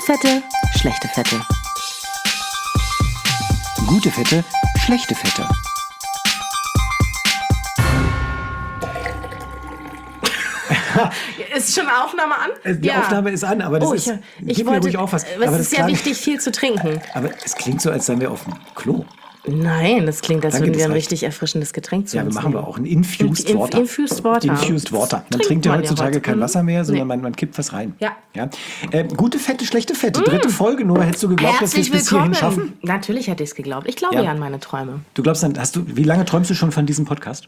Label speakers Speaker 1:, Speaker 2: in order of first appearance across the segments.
Speaker 1: Gute Fette, schlechte Fette.
Speaker 2: Gute Fette, schlechte Fette.
Speaker 1: Ist schon Aufnahme an?
Speaker 2: Die Aufnahme ist an, aber das ist...
Speaker 1: Ich wollte,
Speaker 2: ruhig auf was.
Speaker 1: Es
Speaker 2: aber
Speaker 1: ist ja wichtig, viel zu trinken.
Speaker 2: Aber es klingt so, als seien wir auf dem Klo.
Speaker 1: Nein, das klingt, als
Speaker 2: Danke,
Speaker 1: würden wir
Speaker 2: das
Speaker 1: ein
Speaker 2: reicht.
Speaker 1: richtig erfrischendes Getränk zu
Speaker 2: Ja, wir
Speaker 1: uns
Speaker 2: machen
Speaker 1: nehmen.
Speaker 2: wir auch ein Infused Water.
Speaker 1: Infused Water.
Speaker 2: Infused Water. Man trinkt ja heutzutage kein Wasser mehr, sondern man kippt was rein.
Speaker 1: Ja.
Speaker 2: Gute Fette, schlechte Fette. Dritte Folge. Nora, hättest du geglaubt, dass wir es bis hierhin schaffen?
Speaker 1: Natürlich hätte ich es geglaubt. Ich glaube ja an meine Träume.
Speaker 2: Du glaubst dann, wie lange träumst du schon von diesem Podcast?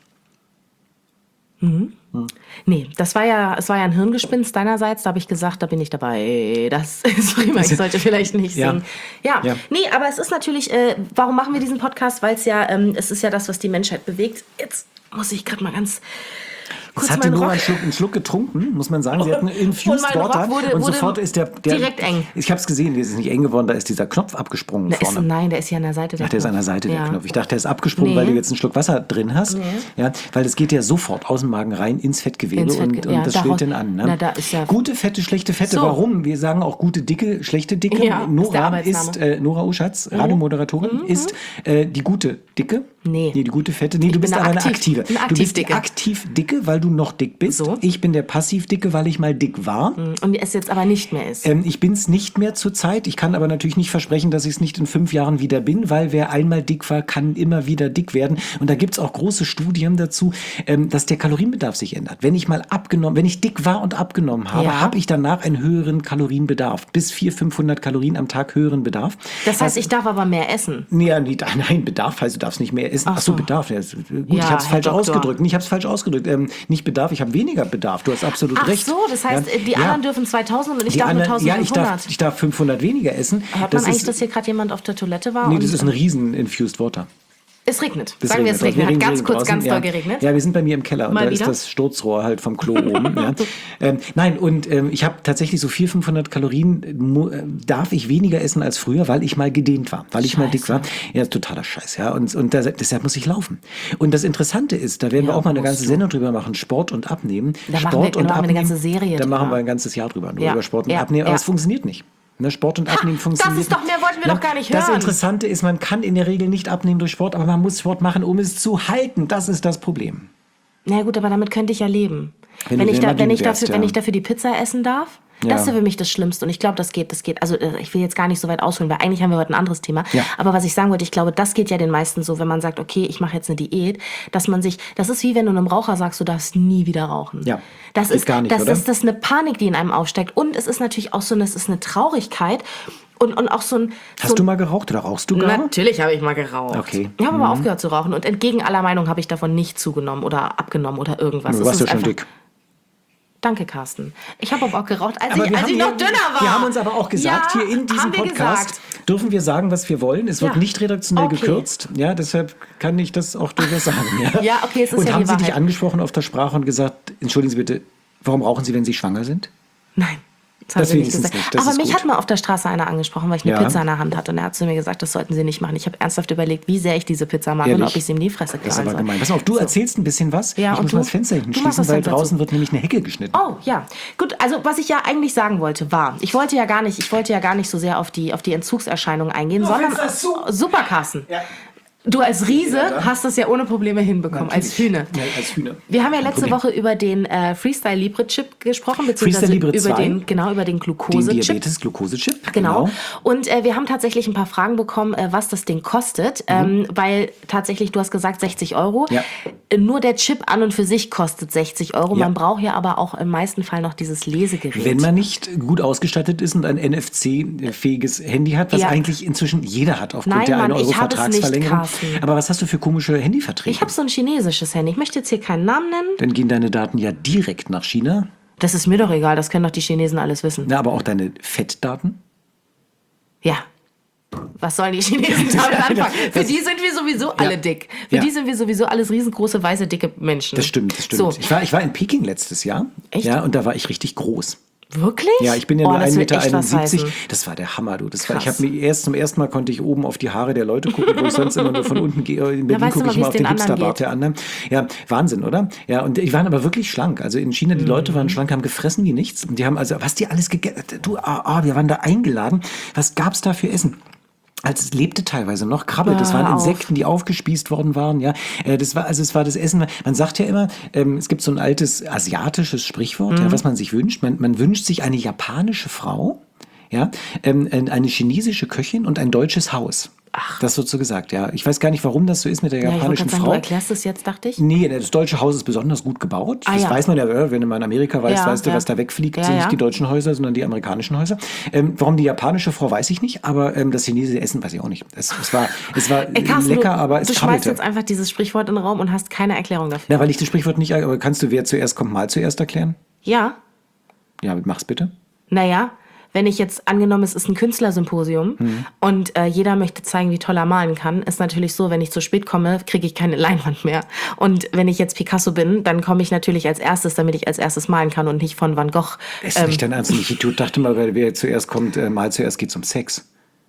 Speaker 1: Nee, es war ja ein Hirngespinst deinerseits, da habe ich gesagt, da bin ich dabei. Das ist prima, ich sollte vielleicht nicht singen. Ja. Nee, aber es ist natürlich, warum machen wir diesen Podcast? Weil es ja, es ist ja das, was die Menschheit bewegt. Jetzt muss ich gerade mal ganz kurz
Speaker 2: Jetzt hat die
Speaker 1: meinen
Speaker 2: Nora
Speaker 1: Rock...
Speaker 2: einen Schluck getrunken, muss man sagen. Sie hat einen Infused
Speaker 1: Und mein
Speaker 2: Water
Speaker 1: Rock wurde
Speaker 2: und sofort ist der
Speaker 1: direkt eng.
Speaker 2: Ich habe es gesehen, der ist nicht eng geworden, da ist dieser Knopf abgesprungen vorne.
Speaker 1: Nein, der ist ja an der Seite.
Speaker 2: Ach, der ist an der Seite, der Knopf. Ich dachte, der ist abgesprungen, weil du jetzt einen Schluck Wasser drin hast. Nee. Ja, weil das geht ja sofort aus dem Magen rein ins Fettgewebe und das schwillt dann an. Ne?
Speaker 1: Na, da ist ja
Speaker 2: gute Fette, schlechte Fette. So. Warum? Wir sagen auch gute Dicke, schlechte Dicke.
Speaker 1: Ja,
Speaker 2: Nora Uschatz, Radiomoderatorin, ist die gute Dicke.
Speaker 1: Nee,
Speaker 2: die gute Fette. Nee, du bist aber eine Aktive. Du bist die
Speaker 1: Dicke.
Speaker 2: aktiv Dicke, weil du noch dick bist. So. Ich bin der passiv Dicke, weil ich mal dick war.
Speaker 1: Und es jetzt aber nicht mehr ist.
Speaker 2: Ich bin es nicht mehr zur Zeit. Ich kann aber natürlich nicht versprechen, dass ich es nicht in 5 Jahren wieder bin, weil wer einmal dick war, kann immer wieder dick werden. Und da gibt es auch große Studien dazu, dass der Kalorienbedarf sich ändert. Wenn ich dick war und abgenommen habe, habe ich danach einen höheren Kalorienbedarf. Bis 400-500 Kalorien am Tag höheren Bedarf.
Speaker 1: Das heißt, ich darf aber mehr essen?
Speaker 2: Nein, Bedarf heißt, du darfst nicht mehr essen. Ach so, Bedarf. Ja, gut, ich habe es falsch ausgedrückt. Ich habe es falsch ausgedrückt. Nicht Bedarf, ich habe weniger Bedarf. Du hast absolut recht.
Speaker 1: Ach so, das heißt, die anderen dürfen 2000 und ich darf nur 1500.
Speaker 2: Ja, ich darf 500 weniger essen.
Speaker 1: Hört man eigentlich, dass hier gerade jemand auf der Toilette war?
Speaker 2: Nee, das ist ein riesen Infused Water.
Speaker 1: Es regnet. Sagen wir, es regnet. Hat ganz kurz, ganz doll geregnet.
Speaker 2: Ja, wir sind bei mir im Keller und da ist das Sturzrohr halt vom Klo oben. Nein, und ich habe tatsächlich so 400-500 Kalorien darf ich weniger essen als früher, weil ich mal gedehnt war, weil ich mal dick war. Ja, totaler Scheiß. Ja, und deshalb muss ich laufen. Und das Interessante ist, da werden wir auch mal eine ganze Sendung drüber machen, Sport und Abnehmen.
Speaker 1: Da machen wir eine ganze Serie
Speaker 2: Da machen wir ein ganzes Jahr drüber, nur über Sport und Abnehmen. Aber es funktioniert nicht. Sport und Abnehmen funktioniert.
Speaker 1: Das ist doch mehr, wollten wir doch gar nicht hören.
Speaker 2: Das Interessante ist, man kann in der Regel nicht abnehmen durch Sport, aber man muss Sport machen, um es zu halten. Das ist das Problem.
Speaker 1: Na gut, aber damit könnte ich ja leben. Wenn ich dafür die Pizza essen darf, das ist für mich das Schlimmste. Und ich glaube, das geht. Also ich will jetzt gar nicht so weit ausholen, weil eigentlich haben wir heute ein anderes Thema. Ja. Aber was ich sagen wollte, ich glaube, das geht ja den meisten so, wenn man sagt, okay, ich mache jetzt eine Diät, das ist wie wenn du einem Raucher sagst, du darfst nie wieder rauchen. Ja. Das ist eine Panik, die in einem aufsteigt. Und es ist natürlich auch so, es ist eine Traurigkeit. Und auch so ein...
Speaker 2: Hast du mal geraucht oder rauchst du gar?
Speaker 1: Natürlich habe ich mal geraucht.
Speaker 2: Okay.
Speaker 1: Ich habe aber aufgehört zu rauchen. Und entgegen aller Meinung habe ich davon nicht zugenommen oder abgenommen oder irgendwas.
Speaker 2: Du warst ja schon dick.
Speaker 1: Danke, Carsten. Ich habe aber auch geraucht, als ich noch dünner war.
Speaker 2: Wir haben uns aber auch gesagt, hier in diesem Podcast dürfen wir sagen, was wir wollen. Es wird nicht redaktionell gekürzt. Ja, deshalb kann ich das auch durchaus sagen. Ja, okay, es ist und haben Sie dich angesprochen auf der Sprache und gesagt, entschuldigen Sie bitte, warum rauchen Sie, wenn Sie schwanger sind?
Speaker 1: Nein. Das nicht gesagt. Aber mich hat mal auf der Straße einer angesprochen, weil ich eine Pizza in der Hand hatte. Und er hat zu mir gesagt, das sollten Sie nicht machen. Ich habe ernsthaft überlegt, wie sehr ich diese Pizza mag und ob ich sie ihm in die Fresse knallen soll.
Speaker 2: Das ist aber gemein. Pass auf, du erzählst ein bisschen was. Ja, ich muss mal das Fenster hinten schließen, weil draußen wird nämlich eine Hecke geschnitten.
Speaker 1: Oh, ja. Gut, also was ich ja eigentlich sagen wollte, war, ich wollte ja gar nicht so sehr auf die Entzugserscheinungen eingehen, sondern... Super, Carsten. Ja. Du als Riese hast das ja ohne Probleme hinbekommen, als Hühne.
Speaker 2: Ja, als Hühne.
Speaker 1: Wir haben ja letzte Woche über den Freestyle Libre Chip gesprochen, beziehungsweise über den Glukose-Chip.
Speaker 2: Den Diabetes-Glukose-Chip.
Speaker 1: Genau. Und wir haben tatsächlich ein paar Fragen bekommen, was das Ding kostet, weil tatsächlich, du hast gesagt 60 €. Ja. Nur der Chip an und für sich kostet 60 €. Ja. Man braucht ja aber auch im meisten Fall noch dieses Lesegerät.
Speaker 2: Wenn man nicht gut ausgestattet ist und ein NFC-fähiges Handy hat, was eigentlich inzwischen jeder hat aufgrund der 1-Euro-Vertragsverlängerung. Aber was hast du für komische Handyverträge?
Speaker 1: Ich habe so ein chinesisches Handy. Ich möchte jetzt hier keinen Namen nennen.
Speaker 2: Dann gehen deine Daten ja direkt nach China.
Speaker 1: Das ist mir doch egal, das können doch die Chinesen alles wissen.
Speaker 2: Na, aber auch deine Fettdaten?
Speaker 1: Ja. Was sollen die Chinesen damit anfangen? Für die sind wir sowieso alle dick. Für die sind wir sowieso alles riesengroße, weiße, dicke Menschen.
Speaker 2: Das stimmt. So. Ich war in Peking letztes Jahr.
Speaker 1: Echt?
Speaker 2: Ja, und da war ich richtig groß.
Speaker 1: Wirklich?
Speaker 2: Ja, ich bin ja nur
Speaker 1: das
Speaker 2: 1,71
Speaker 1: wird echt was
Speaker 2: Meter.
Speaker 1: heißen.
Speaker 2: Das war der Hammer, du.
Speaker 1: Krass.
Speaker 2: Ich habe mir zum ersten Mal konnte ich oben auf die Haare der Leute gucken, wo ich sonst immer nur von unten gehe. In Berlin gucke ich mal auf den Hipsterbart der anderen. Ja, Wahnsinn, oder? Ja, und die waren aber wirklich schlank. Also in China, die Leute waren schlank, haben gefressen wie nichts. Und die haben also, was die alles gegessen, wir waren da eingeladen. Was gab's da für Essen? Als es lebte teilweise noch Krabbe, das waren Insekten, die aufgespießt worden waren, ja. Es war das Essen. Man sagt ja immer, es gibt so ein altes asiatisches Sprichwort, ja, was man sich wünscht. Man wünscht sich eine japanische Frau, ja, eine chinesische Köchin und ein deutsches Haus. Ach. Das wird so gesagt, ja. Ich weiß gar nicht, warum das so ist mit der japanischen Frau.
Speaker 1: Du erklärst das jetzt, dachte ich?
Speaker 2: Nee, das deutsche Haus ist besonders gut gebaut. Das weiß man ja, wenn man in Amerika weißt du, was da wegfliegt, sind nicht die deutschen Häuser, sondern die amerikanischen Häuser. Warum die japanische Frau, weiß ich nicht, aber das chinesische Essen weiß ich auch nicht. Es war
Speaker 1: Carsten,
Speaker 2: lecker, aber es krabbelte.
Speaker 1: Du schmeißt jetzt einfach dieses Sprichwort in den Raum und hast keine Erklärung dafür.
Speaker 2: Ja, weil ich das Sprichwort nicht, aber kannst du, wer zuerst kommt, mal zuerst erklären?
Speaker 1: Ja.
Speaker 2: Ja, mach's bitte.
Speaker 1: Naja, wenn ich jetzt angenommen, es ist ein Künstlersymposium und jeder möchte zeigen, wie toll er malen kann, ist natürlich so, wenn ich zu spät komme, kriege ich keine Leinwand mehr. Und wenn ich jetzt Picasso bin, dann komme ich natürlich als erstes, damit ich als erstes malen kann und nicht von Van Gogh.
Speaker 2: Ist nicht dein Ernst? Ich dachte mal, wer zuerst kommt, mal zuerst geht's um Sex.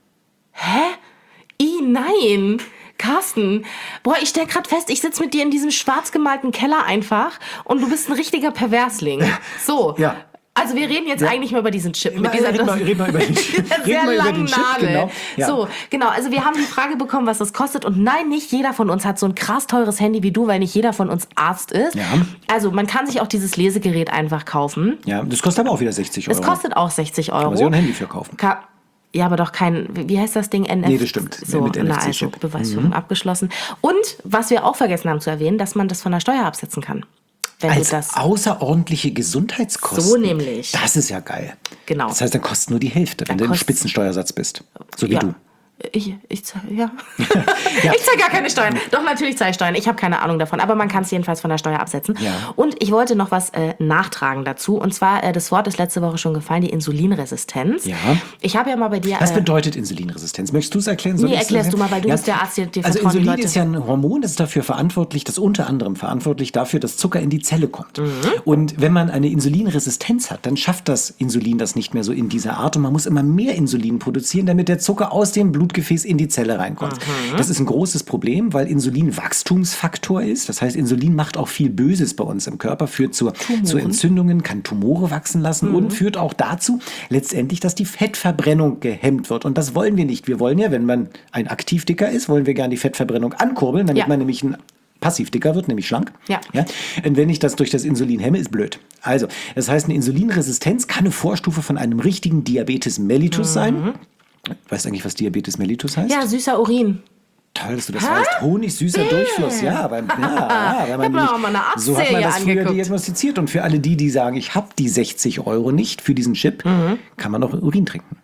Speaker 1: Hä? Nein! Carsten, boah, ich stell grad fest, ich sitze mit dir in diesem schwarz gemalten Keller einfach und du bist ein richtiger Perversling. So.
Speaker 2: Ja.
Speaker 1: Also wir reden jetzt eigentlich mal über diesen Chip. Mit
Speaker 2: dieser reden wir über den Chip.
Speaker 1: Sehr langen Nadel.
Speaker 2: Genau. Ja.
Speaker 1: So, genau. Also wir haben die Frage bekommen, was das kostet. Und nein, nicht jeder von uns hat so ein krass teures Handy wie du, weil nicht jeder von uns Arzt ist.
Speaker 2: Ja.
Speaker 1: Also man kann sich auch dieses Lesegerät einfach kaufen.
Speaker 2: Ja, das kostet aber auch wieder 60 Euro.
Speaker 1: Es kostet auch 60 Euro.
Speaker 2: Kann man sich auch ein Handy für kaufen.
Speaker 1: Ja, aber doch kein, wie heißt das Ding? NFC?
Speaker 2: Nee, das stimmt.
Speaker 1: So,
Speaker 2: mit NFC-Chip.
Speaker 1: Also Beweisführung abgeschlossen. Und was wir auch vergessen haben zu erwähnen, dass man das von der Steuer absetzen kann.
Speaker 2: Als außerordentliche Gesundheitskosten.
Speaker 1: So nämlich.
Speaker 2: Das ist ja geil.
Speaker 1: Genau.
Speaker 2: Das heißt, dann kostet nur die Hälfte, wenn du im Spitzensteuersatz bist. So wie du.
Speaker 1: Ich zahle gar keine Steuern. Doch, natürlich zahle ich Steuern. Ich habe keine Ahnung davon. Aber man kann es jedenfalls von der Steuer absetzen.
Speaker 2: Ja.
Speaker 1: Und ich wollte noch was nachtragen dazu. Und zwar, das Wort ist letzte Woche schon gefallen, die Insulinresistenz.
Speaker 2: Ja.
Speaker 1: Ich habe ja mal bei dir...
Speaker 2: Was bedeutet Insulinresistenz? Möchtest du es erklären?
Speaker 1: Nee, erklärst du mal, weil du bist der Arzt, dir
Speaker 2: also
Speaker 1: vertrauen die
Speaker 2: Insulin
Speaker 1: Leute.
Speaker 2: ist ja ein Hormon, das ist dafür verantwortlich, das unter anderem verantwortlich dafür, dass Zucker in die Zelle kommt. Und wenn man eine Insulinresistenz hat, dann schafft das Insulin das nicht mehr so in dieser Art. Und man muss immer mehr Insulin produzieren, damit der Zucker aus dem Blutgefäß in die Zelle reinkommt. Das ist ein großes Problem, weil Insulin Wachstumsfaktor ist. Das heißt, Insulin macht auch viel Böses bei uns im Körper, führt zu Entzündungen, kann Tumore wachsen lassen und führt auch dazu letztendlich, dass die Fettverbrennung gehemmt wird. Und das wollen wir nicht. Wir wollen ja, wenn man ein Aktivdicker ist, wollen wir gerne die Fettverbrennung ankurbeln, damit man nämlich ein Passivdicker wird, nämlich schlank.
Speaker 1: Ja.
Speaker 2: Und wenn ich das durch das Insulin hemme, ist blöd. Also, das heißt, eine Insulinresistenz kann eine Vorstufe von einem richtigen Diabetes mellitus sein. Weißt du eigentlich, was Diabetes mellitus heißt?
Speaker 1: Ja, süßer Urin.
Speaker 2: Toll, dass du das weißt. Honigsüßer Durchfluss. Ja, wenn man
Speaker 1: auch mal eine
Speaker 2: so hat man das früher
Speaker 1: angeguckt.
Speaker 2: diagnostiziert. Und für alle die sagen, ich habe die 60 Euro nicht für diesen Chip, kann man auch Urin trinken.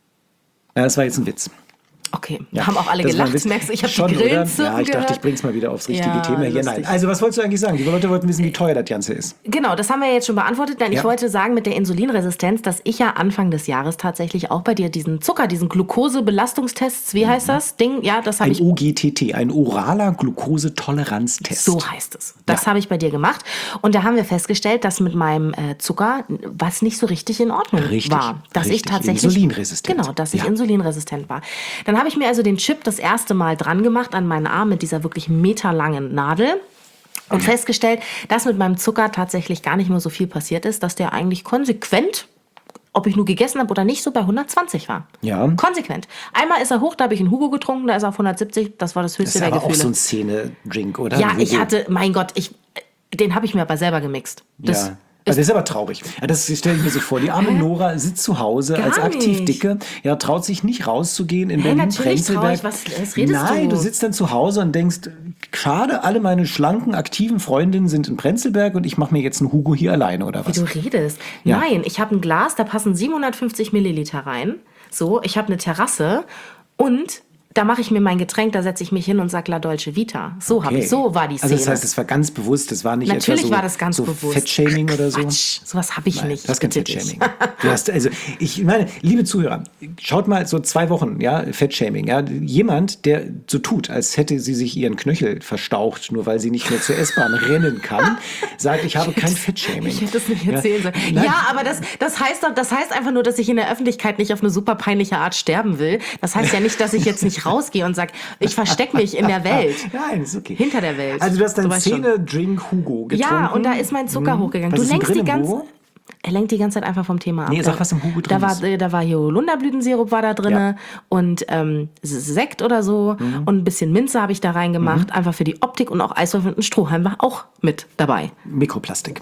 Speaker 2: Ja, das war jetzt ein Witz.
Speaker 1: Okay, haben auch alle gelacht. Merkst du, ich habe die Grillenzirpen
Speaker 2: Ja, ich dachte, ich bring's mal wieder aufs richtige Thema hier. Nein. Also, was wolltest du eigentlich sagen? Die Leute wollten wissen, wie teuer das Ganze ist.
Speaker 1: Genau, das haben wir jetzt schon beantwortet. Nein, ich wollte sagen mit der Insulinresistenz, dass ich ja Anfang des Jahres tatsächlich auch bei dir diesen Glukosebelastungstests, wie heißt das Ding? Ja, das habe ich.
Speaker 2: Ein OGTT, ein oraler Glukosetoleranztest.
Speaker 1: So heißt es. Das habe ich bei dir gemacht. Und da haben wir festgestellt, dass mit meinem Zucker was nicht so richtig in Ordnung war. Dass ich tatsächlich
Speaker 2: insulinresistent.
Speaker 1: Genau, dass ich insulinresistent war. Dann habe ich mir also den Chip das erste Mal dran gemacht an meinen Arm mit dieser wirklich meterlangen Nadel und festgestellt, dass mit meinem Zucker tatsächlich gar nicht mehr so viel passiert ist, dass der eigentlich konsequent, ob ich nur gegessen habe oder nicht, so bei 120 war.
Speaker 2: Ja.
Speaker 1: Konsequent. Einmal ist er hoch, da habe ich einen Hugo getrunken, da ist er auf 170, das war das höchste der Gefühle.
Speaker 2: Das ist aber auch so ein Szene-Drink, oder?
Speaker 1: Ja, ich hatte, mein Gott, den habe ich mir aber selber gemixt.
Speaker 2: Das ist aber traurig. Ja, das stelle ich mir so vor. Die arme Nora sitzt zu Hause als Aktivdicke, traut sich nicht rauszugehen in Berlin-Prenzlberg.
Speaker 1: Was redest
Speaker 2: Nein, du sitzt dann zu Hause und denkst, schade, alle meine schlanken, aktiven Freundinnen sind in Prenzlberg und ich mache mir jetzt einen Hugo hier alleine, oder was?
Speaker 1: Wie du redest. Ja. Nein, ich habe ein Glas, da passen 750 Milliliter rein. So, ich habe eine Terrasse und Da mache ich mir mein Getränk, da setze ich mich hin und sage La Dolce Vita. So war die Szene.
Speaker 2: Also das heißt, das war ganz bewusst, das war nicht
Speaker 1: Natürlich
Speaker 2: etwa so,
Speaker 1: war das ganz
Speaker 2: so
Speaker 1: bewusst.
Speaker 2: Fettshaming oder so?
Speaker 1: Quatsch, sowas habe ich nicht.
Speaker 2: Das ist kein Fettshaming. Du hast, also ich meine, liebe Zuhörer, schaut mal so 2 Wochen, ja, Fettshaming, ja, jemand, der so tut, als hätte sie sich ihren Knöchel verstaucht, nur weil sie nicht mehr zur S-Bahn rennen kann, sagt, ich habe kein Fettshaming.
Speaker 1: Ich hätte es nicht erzählen sollen. Ja, aber das heißt einfach nur, dass ich in der Öffentlichkeit nicht auf eine super peinliche Art sterben will. Das heißt ja nicht, dass ich jetzt nicht rausgehe und sage, ich verstecke mich in der Welt.
Speaker 2: Nein, ist okay.
Speaker 1: Hinter der Welt.
Speaker 2: Also du hast deinen Szene-Drink Hugo getrunken.
Speaker 1: Ja, und da ist mein Zucker hochgegangen.
Speaker 2: Was
Speaker 1: Du
Speaker 2: ist denn
Speaker 1: lenkst
Speaker 2: drin
Speaker 1: die
Speaker 2: im
Speaker 1: ganze...
Speaker 2: Hugo?
Speaker 1: Er lenkt die ganze Zeit einfach vom Thema ab.
Speaker 2: Nee, sag, was im Hugo drin ist.
Speaker 1: Da war hier Holunderblütensirup war da drin und Sekt oder so und ein bisschen Minze habe ich da reingemacht. Einfach für die Optik und auch Eiswürfel und ein Strohhalm war auch mit dabei.
Speaker 2: Mikroplastik.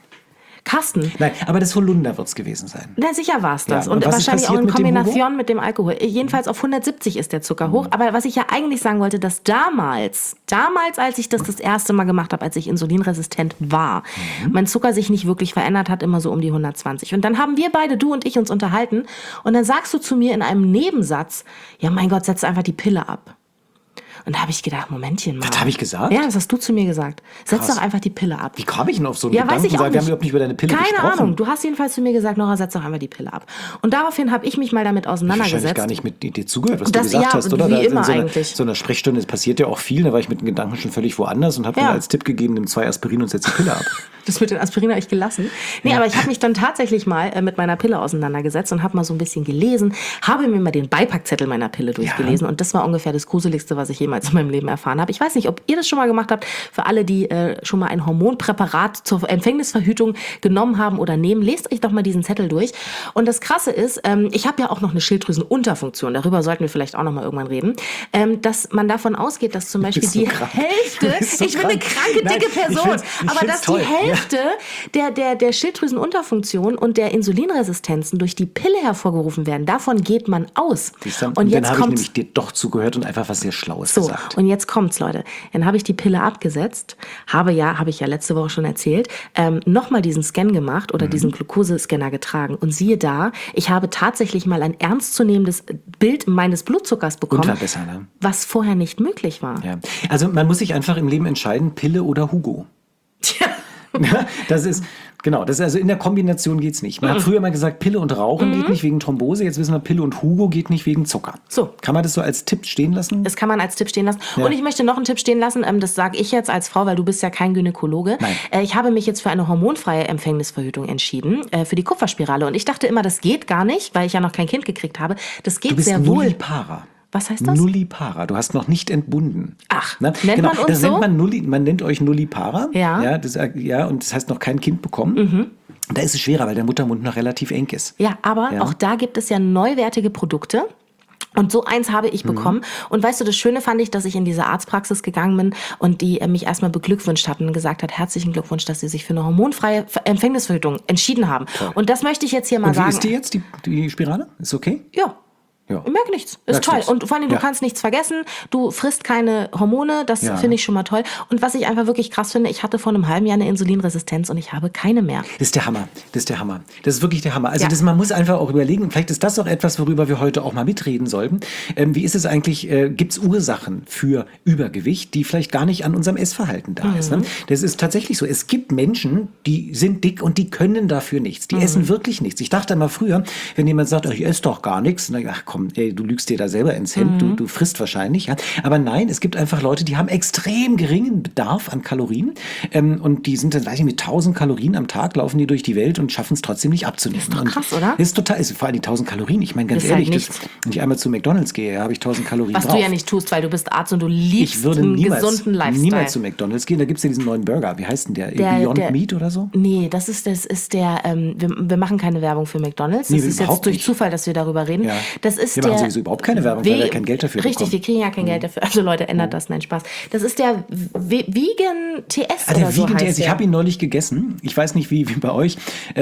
Speaker 1: Carsten.
Speaker 2: Nein, aber das Holunder wird es gewesen sein.
Speaker 1: Na, sicher war es das.
Speaker 2: Ja,
Speaker 1: und wahrscheinlich auch in
Speaker 2: mit dem
Speaker 1: Kombination mit dem Alkohol. Jedenfalls auf 170 ist der Zucker hoch. Aber was ich ja eigentlich sagen wollte, dass damals, als ich das erste Mal gemacht habe, als ich insulinresistent war, mein Zucker sich nicht wirklich verändert hat, immer so um die 120. Und dann haben wir beide, du und ich, uns unterhalten. Und dann sagst du zu mir in einem Nebensatz, ja mein Gott, setz einfach die Pille ab. Und da habe ich gedacht, Momentchen mal.
Speaker 2: Das habe ich gesagt?
Speaker 1: Ja, das hast du zu mir gesagt. Setz
Speaker 2: Krass.
Speaker 1: doch einfach die Pille ab.
Speaker 2: Wie kam ich denn auf so einen
Speaker 1: Ja,
Speaker 2: Gedanken?
Speaker 1: weiß ich auch
Speaker 2: Wir haben
Speaker 1: nicht.
Speaker 2: überhaupt nicht über deine Pille gesprochen.
Speaker 1: Keine Ahnung. Du hast jedenfalls zu mir gesagt, Nora, setz doch einmal die Pille ab. Und daraufhin habe ich mich mal damit auseinandergesetzt.
Speaker 2: Wahrscheinlich gar nicht mit dir zugehört, was
Speaker 1: Das-
Speaker 2: du gesagt
Speaker 1: ja,
Speaker 2: hast, oder?
Speaker 1: wie
Speaker 2: Da in
Speaker 1: immer
Speaker 2: so
Speaker 1: eigentlich.
Speaker 2: So einer Sprechstunde, es passiert ja auch viel, da war ich mit den Gedanken schon völlig woanders und habe mir als Tipp gegeben, nimm 2 Aspirin und setz die Pille ab.
Speaker 1: Das mit den Aspirin habe ich gelassen. Nee, aber ich habe mich dann tatsächlich mal mit meiner Pille auseinandergesetzt und habe mal so ein bisschen gelesen, habe mir mal den Beipackzettel meiner Pille durchgelesen und das war ungefähr das Gruseligste, was ich jemals in meinem Leben erfahren habe. Ich weiß nicht, ob ihr das schon mal gemacht habt, für alle, die schon mal ein Hormonpräparat zur Empfängnisverhütung genommen haben oder nehmen, lest euch doch mal diesen Zettel durch. Und das Krasse ist, ich habe ja auch noch eine Schilddrüsenunterfunktion, darüber sollten wir vielleicht auch noch mal irgendwann reden, dass man davon ausgeht, dass zum Beispiel die Hälfte, ich bin eine kranke, dicke Person, aber dass die Hälfte der Schilddrüsenunterfunktion und der Insulinresistenzen durch die Pille hervorgerufen werden. Davon geht man aus.
Speaker 2: Und jetzt habe ich nämlich dir doch zugehört und einfach was sehr Schlaues gesagt.
Speaker 1: Und jetzt kommt's, Leute. Dann habe ich die Pille abgesetzt, habe ich ja letzte Woche schon erzählt, nochmal diesen Scan gemacht oder diesen Glukosescanner getragen. Und siehe da, ich habe tatsächlich mal ein ernstzunehmendes Bild meines Blutzuckers bekommen,
Speaker 2: Und war besser, ne?
Speaker 1: was vorher nicht möglich war.
Speaker 2: Ja. Also man muss sich einfach im Leben entscheiden, Pille oder Hugo.
Speaker 1: Tja.
Speaker 2: Ja, das ist also in der Kombination geht's nicht. Man hat früher mal gesagt, Pille und Rauchen geht nicht wegen Thrombose, jetzt wissen wir, Pille und Hugo geht nicht wegen Zucker.
Speaker 1: So.
Speaker 2: Kann man das so als Tipp stehen lassen?
Speaker 1: Das kann man als Tipp stehen lassen. Ja. Und ich möchte noch einen Tipp stehen lassen, das sage ich jetzt als Frau, weil du bist ja kein Gynäkologe.
Speaker 2: Nein.
Speaker 1: Ich habe mich jetzt für eine hormonfreie Empfängnisverhütung entschieden, für die Kupferspirale. Und ich dachte immer, das geht gar nicht, weil ich ja noch kein Kind gekriegt habe. Das geht
Speaker 2: Du bist
Speaker 1: sehr wohl.
Speaker 2: Nullipara.
Speaker 1: Was heißt das?
Speaker 2: Nullipara. Du hast noch nicht entbunden.
Speaker 1: Ach,
Speaker 2: Na,
Speaker 1: nennt man uns
Speaker 2: das
Speaker 1: so?
Speaker 2: man nennt euch Nullipara.
Speaker 1: Ja.
Speaker 2: Und das heißt noch kein Kind bekommen. Da ist es schwerer, weil der Muttermund noch relativ eng ist.
Speaker 1: Ja, aber auch da gibt es ja neuwertige Produkte. Und so eins habe ich bekommen. Und weißt du, das Schöne fand ich, dass ich in diese Arztpraxis gegangen bin und die mich erstmal beglückwünscht hatten und gesagt hat, herzlichen Glückwunsch, dass sie sich für eine hormonfreie Empfängnisverhütung entschieden haben. Toll. Und das möchte ich jetzt hier mal sagen.
Speaker 2: Wie ist die jetzt, die Spirale? Ist okay?
Speaker 1: Ja.
Speaker 2: Ja.
Speaker 1: Ich merke nichts. Ist toll.
Speaker 2: Nichts.
Speaker 1: Und vor allem, du kannst nichts vergessen. Du frisst keine Hormone. Das finde ich schon mal toll. Und was ich einfach wirklich krass finde, ich hatte vor einem halben Jahr eine Insulinresistenz und ich habe keine mehr.
Speaker 2: Das ist der Hammer. Das ist wirklich der Hammer. Also man muss einfach auch überlegen, vielleicht ist das auch etwas, worüber wir heute auch mal mitreden sollten. Wie ist es eigentlich, gibt es Ursachen für Übergewicht, die vielleicht gar nicht an unserem Essverhalten da ist? Ne? Das ist tatsächlich so. Es gibt Menschen, die sind dick und die können dafür nichts. Die essen wirklich nichts. Ich dachte immer früher, wenn jemand sagt, ich esse doch gar nichts, na, ach komm, ey, du lügst dir da selber ins Hemd, du frisst wahrscheinlich. Ja? Aber nein, es gibt einfach Leute, die haben extrem geringen Bedarf an Kalorien und die sind dann, weiß ich, mit 1000 Kalorien am Tag laufen die durch die Welt und schaffen es trotzdem nicht abzunehmen.
Speaker 1: Ist doch krass, oder?
Speaker 2: Ist total, ist vor allem die 1000 Kalorien. Ich meine, ganz
Speaker 1: ist
Speaker 2: ehrlich,
Speaker 1: halt
Speaker 2: wenn ich einmal zu McDonald's gehe, habe ich 1000 Kalorien
Speaker 1: was
Speaker 2: drauf.
Speaker 1: du ja nicht tust, weil du bist Arzt und du liebst
Speaker 2: Ich würde
Speaker 1: einen gesunden Lifestyle.
Speaker 2: niemals zu McDonald's gehen. Da gibt es ja diesen neuen Burger. Wie heißt denn der? Beyond Meat oder so?
Speaker 1: Nee, das ist der, wir machen keine Werbung für McDonald's. Das ist jetzt durch Zufall, dass wir darüber reden.
Speaker 2: Ja.
Speaker 1: Das ist
Speaker 2: wir machen sowieso überhaupt keine Werbung, weil wir kein Geld dafür
Speaker 1: Richtig,
Speaker 2: bekommen.
Speaker 1: wir kriegen ja kein Geld dafür. Also Leute, ändert das, nein, Spaß. Das ist der Vegan TS oder
Speaker 2: Der
Speaker 1: so
Speaker 2: Vegan
Speaker 1: heißt
Speaker 2: TS, ich habe ihn neulich gegessen. Ich weiß nicht, wie bei euch.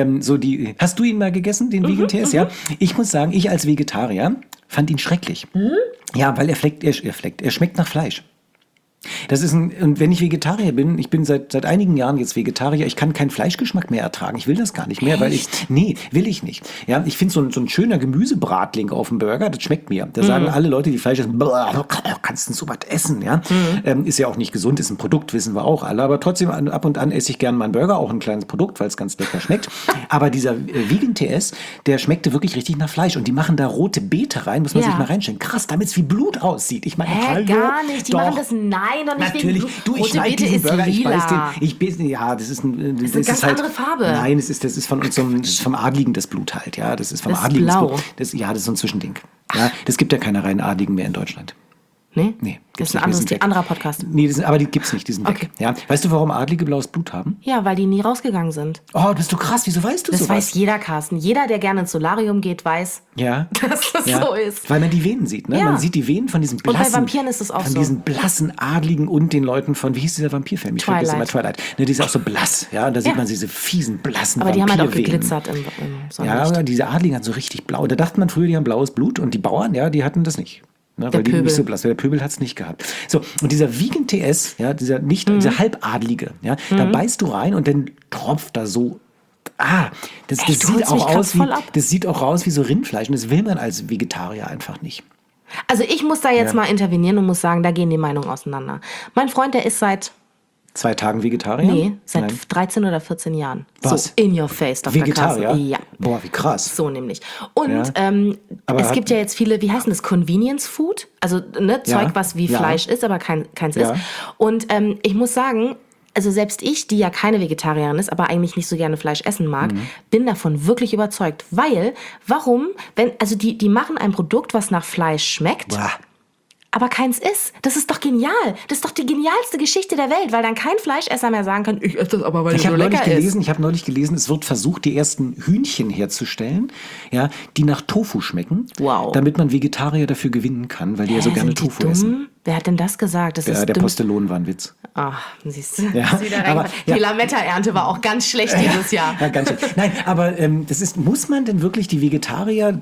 Speaker 2: Hast du ihn mal gegessen, den Vegan TS? Ja. Ich muss sagen, ich als Vegetarier fand ihn schrecklich. Ja, weil er schmeckt nach Fleisch. Und wenn ich Vegetarier bin, ich bin seit einigen Jahren jetzt Vegetarier, ich kann keinen Fleischgeschmack mehr ertragen. Ich will das gar nicht mehr, weil will ich nicht. Ja, ich finde so ein schöner Gemüsebratling auf dem Burger, das schmeckt mir. Da sagen alle Leute, die Fleisch essen, kannst du so was essen, ja? Ist ja auch nicht gesund, ist ein Produkt, wissen wir auch alle, aber trotzdem ab und an esse ich gerne mal einen Burger, auch ein kleines Produkt, weil es ganz lecker schmeckt. Aber dieser Vegan TS, der schmeckte wirklich richtig nach Fleisch und die machen da rote Beete rein, muss man sich mal reinstellen. Krass, damit es wie Blut aussieht. Ich meine,
Speaker 1: gar nicht, die machen das Nein, und nicht
Speaker 2: natürlich. Du, ich schneide diesen Burger, ich weiß den. Ja, das ist eine
Speaker 1: ganz
Speaker 2: halt,
Speaker 1: andere Farbe.
Speaker 2: Nein, das ist von unserem, das ist vom Adligen das Blut halt. Ja, das ist vom Adligen das Blut. Das ist so ein Zwischending. Ja, das gibt ja keine reinen Adligen mehr in Deutschland.
Speaker 1: Nee? Das ist ein anderer Podcast.
Speaker 2: Nee, aber die gibt's nicht, die sind weg. Ja. Weißt du, warum Adlige blaues Blut haben?
Speaker 1: Ja, weil die nie rausgegangen sind.
Speaker 2: Oh, bist du krass, wieso weißt du sowas?
Speaker 1: Das weiß jeder, Carsten. Jeder, der gerne ins Solarium geht, weiß, dass das so ist.
Speaker 2: Weil man die Venen sieht, ne? Ja. Man sieht die Venen von diesen blassen...
Speaker 1: Und bei Vampiren ist es auch so.
Speaker 2: Von diesen blassen Adligen und den Leuten von, wie hieß dieser Vampirfilm? Ich vergesse immer Twilight. Ne, die ist auch so blass, ja? Und da sieht man diese fiesen, blassen
Speaker 1: Aber die haben
Speaker 2: Vampirvenen.
Speaker 1: halt auch geglitzert im Sonnenlicht.
Speaker 2: Ja, diese Adligen hatten so richtig blau. Da dachte man früher, die haben blaues Blut und die Bauern, ja, die hatten das nicht. Ne, weil die nicht so blass, der Pöbel hat es nicht gehabt. So, und dieser Vegan TS, ja, dieser Halbadlige, ja, da beißt du rein und dann tropft da so. Das sieht auch aus wie so Rindfleisch und das will man als Vegetarier einfach nicht.
Speaker 1: Also ich muss da jetzt mal intervenieren und muss sagen, da gehen die Meinungen auseinander. Mein Freund, der ist seit
Speaker 2: 2 Tagen Vegetarier?
Speaker 1: Nee, seit 13 oder 14 Jahren.
Speaker 2: Was?
Speaker 1: So in your face, Dr.
Speaker 2: Vegetarier?
Speaker 1: Carsten. Ja.
Speaker 2: Boah, wie krass.
Speaker 1: So nämlich. Und es gibt ja jetzt viele, wie heißt denn das, Convenience Food? Also Zeug, was wie Fleisch ist, aber keins ist. Und ich muss sagen, also selbst ich, die ja keine Vegetarierin ist, aber eigentlich nicht so gerne Fleisch essen mag, bin davon wirklich überzeugt. Weil, die machen ein Produkt, was nach Fleisch schmeckt.
Speaker 2: Boah.
Speaker 1: Aber keins ist. Das ist doch genial. Das ist doch die genialste Geschichte der Welt, weil dann kein Fleischesser mehr sagen kann, ich esse das aber, weil es so lecker ist.
Speaker 2: Ich habe neulich gelesen, es wird versucht, die ersten Hühnchen herzustellen, ja, die nach Tofu schmecken, damit man Vegetarier dafür gewinnen kann, weil die ja so gerne Tofu essen.
Speaker 1: Wer hat denn das gesagt? Das ist
Speaker 2: der Postillion war ein Witz.
Speaker 1: Ach, siehst du. Ja, die Lametta-Ernte war auch ganz schlecht dieses Jahr.
Speaker 2: Ja, ganz schlecht. Nein, aber muss man denn wirklich die Vegetarier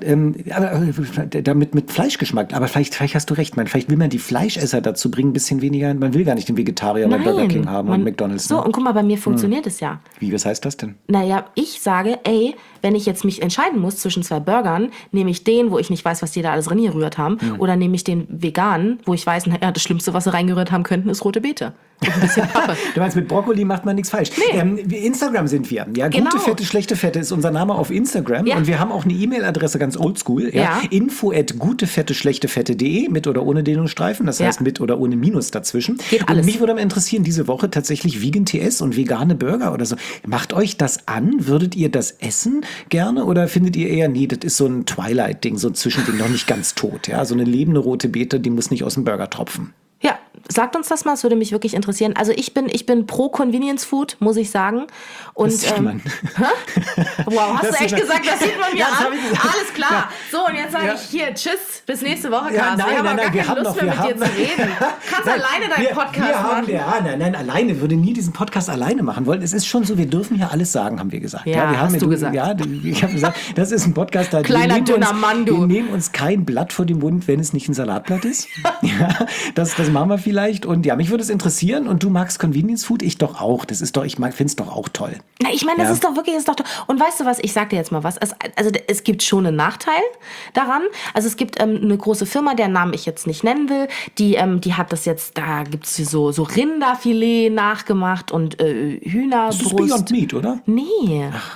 Speaker 2: damit mit Fleischgeschmack, aber vielleicht hast du recht, vielleicht will man die Fleischesser dazu bringen, ein bisschen weniger, man will gar nicht den Vegetarier bei Burger King haben und McDonald's.
Speaker 1: So, und guck mal, bei mir funktioniert es ja.
Speaker 2: Wie, was heißt das denn?
Speaker 1: Naja, ich sage, wenn ich jetzt mich entscheiden muss zwischen 2 Burgern, nehme ich den, wo ich nicht weiß, was die da alles reingerührt haben, oder nehme ich den veganen, wo ich weiß, das Schlimmste, was sie reingerührt haben könnten, ist rote Beete. Und ein bisschen Pappe.
Speaker 2: Du meinst, mit Brokkoli macht man nichts falsch. Nee. Instagram sind wir. Ja, genau. Gute Fette, schlechte Fette ist unser Name auf Instagram. Ja. Und wir haben auch eine E-Mail-Adresse, ganz oldschool. Ja. info@gutefetteschlechtefette.de, mit oder ohne Dehnungsstreifen. Das heißt mit oder ohne Minus dazwischen.
Speaker 1: Geht alles.
Speaker 2: Und mich würde mal interessieren, diese Woche tatsächlich Vegan TS und vegane Burger oder so. Macht euch das an? Würdet ihr das essen gerne? Oder findet ihr eher, nee, das ist so ein Twilight-Ding, so ein Zwischending, noch nicht ganz tot. Ja? So eine lebende rote Beete, die muss nicht aus dem Burger tropfen.
Speaker 1: Ja, sagt uns das mal, es würde mich wirklich interessieren. Also ich bin pro Convenience Food, muss ich sagen. Und,
Speaker 2: das sieht man.
Speaker 1: Wow, hast du echt gesagt, das sieht man mir an? Alles klar.
Speaker 2: Ja.
Speaker 1: So, und jetzt sage ich hier, tschüss, bis nächste Woche, Carsten.
Speaker 2: Nein,
Speaker 1: ich habe gar keine Lust mehr mit dir zu reden. Kannst alleine deinen Podcast machen.
Speaker 2: Nein, alleine, würde nie diesen Podcast alleine machen wollen. Es ist schon so, wir dürfen hier alles sagen, haben wir gesagt.
Speaker 1: Ja,
Speaker 2: wir haben
Speaker 1: hast du gesagt.
Speaker 2: Ja, ich habe gesagt, das ist ein Podcast, da
Speaker 1: kleiner dünner Mann, du.
Speaker 2: Wir nehmen uns kein Blatt vor den Mund, wenn es nicht ein Salatblatt ist. Ja, das machen wir vielleicht. Und ja, mich würde es interessieren. Und du magst Convenience Food? Ich doch auch. Das ist doch, finde es doch auch toll.
Speaker 1: Na, ich meine, das ist doch wirklich, toll. Und weißt du was, ich sag dir jetzt mal was. Es gibt schon einen Nachteil daran. Also es gibt eine große Firma, deren Namen ich jetzt nicht nennen will, die hat das jetzt, da gibt es so Rinderfilet nachgemacht und Hühnerbrust.
Speaker 2: Das ist Beyond Meat, oder?
Speaker 1: Nee. Ach.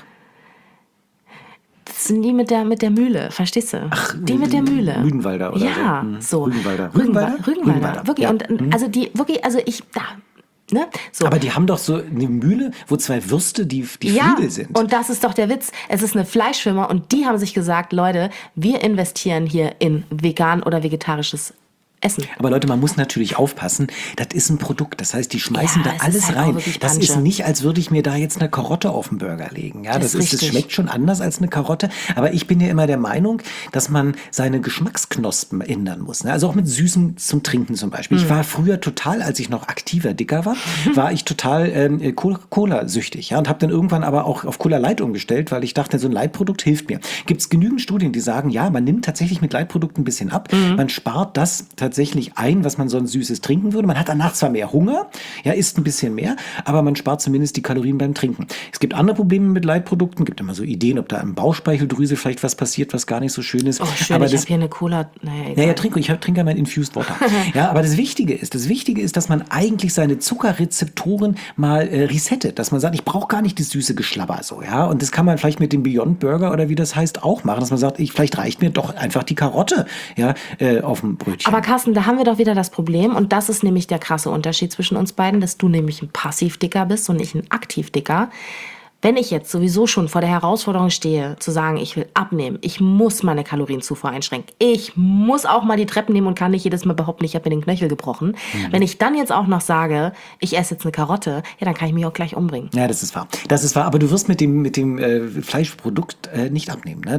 Speaker 1: Das sind die mit der Mühle, verstehst du?
Speaker 2: Ach,
Speaker 1: die mit der Mühle.
Speaker 2: Rügenwalder oder
Speaker 1: so.
Speaker 2: Rügenwalder.
Speaker 1: Wirklich.
Speaker 2: Ja.
Speaker 1: Ne? So.
Speaker 2: Aber die haben doch so eine Mühle, wo 2 Würste, die Flügel sind.
Speaker 1: Und das ist doch der Witz. Es ist eine Fleischfirma und die haben sich gesagt, Leute, wir investieren hier in vegan oder vegetarisches Essen.
Speaker 2: Aber Leute, man muss natürlich aufpassen, das ist ein Produkt, das heißt, die schmeißen da alles halt rein. Das ist nicht, als würde ich mir da jetzt eine Karotte auf den Burger legen. Ja, das schmeckt schon anders als eine Karotte, aber ich bin ja immer der Meinung, dass man seine Geschmacksknospen ändern muss. Ne? Also auch mit Süßen zum Trinken zum Beispiel. Ich war früher total, als ich noch aktiver, dicker war ich total Cola-süchtig. Ja? Und habe dann irgendwann aber auch auf Cola Light umgestellt, weil ich dachte, so ein Light-Produkt hilft mir. Gibt es genügend Studien, die sagen, ja, man nimmt tatsächlich mit Light-Produkten ein bisschen ab, man spart das tatsächlich ein, was man sonst Süßes trinken würde. Man hat danach zwar mehr Hunger, ja, isst ein bisschen mehr, aber man spart zumindest die Kalorien beim Trinken. Es gibt andere Probleme mit Leitprodukten, gibt immer so Ideen, ob da im Bauchspeicheldrüse vielleicht was passiert, was gar nicht so schön ist.
Speaker 1: Oh, schön, aber ich habe hier eine Cola.
Speaker 2: Naja, ich trinke ja mein Infused Water. Ja, aber das Wichtige ist, dass man eigentlich seine Zuckerrezeptoren mal resettet, dass man sagt, ich brauche gar nicht das süße Geschlabber so, ja, und das kann man vielleicht mit dem Beyond Burger oder wie das heißt auch machen, dass man sagt, vielleicht reicht mir doch einfach die Karotte, ja, auf dem Brötchen.
Speaker 1: Aber Carsten, da haben wir doch wieder das Problem und das ist nämlich der krasse Unterschied zwischen uns beiden, dass du nämlich ein Passivdicker bist und ich ein Aktivdicker. Wenn ich jetzt sowieso schon vor der Herausforderung stehe, zu sagen, ich will abnehmen, ich muss meine Kalorienzufuhr einschränken, ich muss auch mal die Treppen nehmen und kann nicht jedes Mal behaupten, ich habe mir den Knöchel gebrochen. Wenn ich dann jetzt auch noch sage, ich esse jetzt eine Karotte, ja, dann kann ich mich auch gleich umbringen.
Speaker 2: Ja, das ist wahr. Das ist wahr, aber du wirst mit dem Fleischprodukt nicht abnehmen. Ne?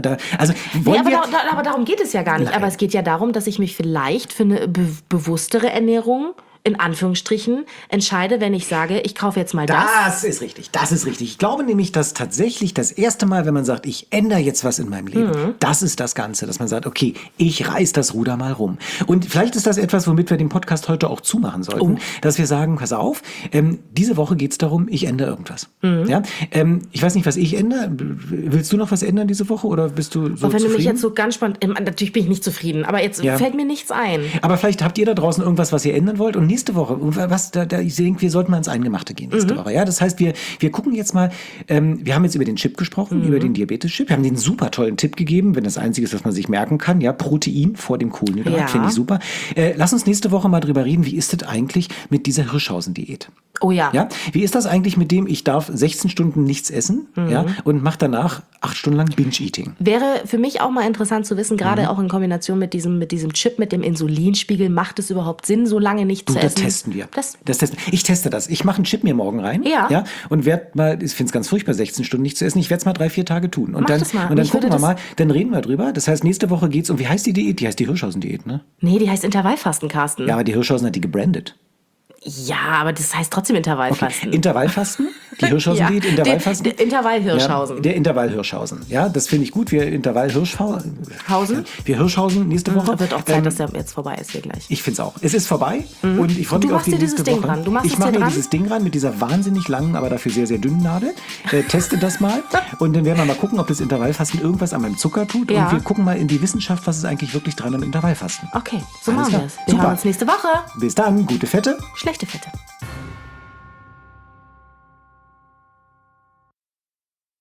Speaker 1: Aber darum geht es ja gar nicht.
Speaker 2: Nein.
Speaker 1: Aber es geht ja darum, dass ich mich vielleicht für eine bewusstere Ernährung in Anführungsstrichen entscheide, wenn ich sage, ich kaufe jetzt mal das.
Speaker 2: Das ist richtig. Ich glaube nämlich, dass tatsächlich das erste Mal, wenn man sagt, ich ändere jetzt was in meinem Leben, das ist das Ganze, dass man sagt, okay, ich reiß das Ruder mal rum. Und vielleicht ist das etwas, womit wir den Podcast heute auch zumachen sollten, dass wir sagen, pass auf, diese Woche geht es darum, ich ändere irgendwas. Ja? Ich weiß nicht, was ich ändere. Willst du noch was ändern diese Woche oder bist du so
Speaker 1: zufrieden? Wenn du mich jetzt so ganz spannend, natürlich bin ich nicht zufrieden, aber jetzt fällt mir nichts ein.
Speaker 2: Aber vielleicht habt ihr da draußen irgendwas, was ihr ändern wollt und nächste Woche, ich denke, wir sollten mal ins Eingemachte gehen nächste Woche. Ja, das heißt, wir gucken jetzt mal, wir haben jetzt über den Chip gesprochen, über den Diabetes-Chip. Wir haben den super tollen Tipp gegeben, wenn das Einzige ist, was man sich merken kann. Ja, Protein vor dem Kohlenhydrat, finde ich super. Lass uns nächste Woche mal drüber reden, wie ist das eigentlich mit dieser Hirschhausen-Diät?
Speaker 1: Oh ja.
Speaker 2: Ja. Wie ist das eigentlich mit dem, ich darf 16 Stunden nichts essen und mache danach 8 Stunden lang Binge-Eating?
Speaker 1: Wäre für mich auch mal interessant zu wissen, gerade auch in Kombination mit diesem Chip, mit dem Insulinspiegel, macht es überhaupt Sinn, so lange nicht zu essen?
Speaker 2: Das testen wir. Ich teste das. Ich mache einen Chip mir morgen rein und werde mal, ich finde es ganz furchtbar, 16 Stunden nicht zu essen. Ich werde es mal 3-4 Tage tun. Und dann gucken wir mal, dann reden wir drüber. Das heißt, nächste Woche geht's wie heißt die Diät? Die heißt die Hirschhausen-Diät, ne?
Speaker 1: Nee, die heißt Intervallfasten, Carsten.
Speaker 2: Ja, aber die Hirschhausen hat die gebrandet.
Speaker 1: Ja, aber das heißt trotzdem Intervallfasten.
Speaker 2: Okay. Intervallfasten? Die Hirschhausen-Diät, Intervallfasten?
Speaker 1: Der Intervall-Hirschhausen.
Speaker 2: Ja, der Intervall-Hirschhausen. Ja, das finde ich gut. Wir Intervall-Hirschhausen. Wir Hirschhausen nächste Woche.
Speaker 1: Wird auch Zeit, dass der jetzt vorbei ist hier gleich.
Speaker 2: Ich finde es auch. Es ist vorbei und ich freue mich auf die nächste Woche. Ich mache mir dieses Ding ran mit dieser wahnsinnig langen, aber dafür sehr, sehr dünnen Nadel. Teste das mal und dann werden wir mal gucken, ob das Intervallfasten irgendwas an meinem Zucker tut. Und wir gucken mal in die Wissenschaft, was ist eigentlich wirklich dran am Intervallfasten.
Speaker 1: Okay, so machen wir es. Wir hören uns nächste Woche.
Speaker 2: Bis dann, gute Fette.
Speaker 1: Schlechte Fette.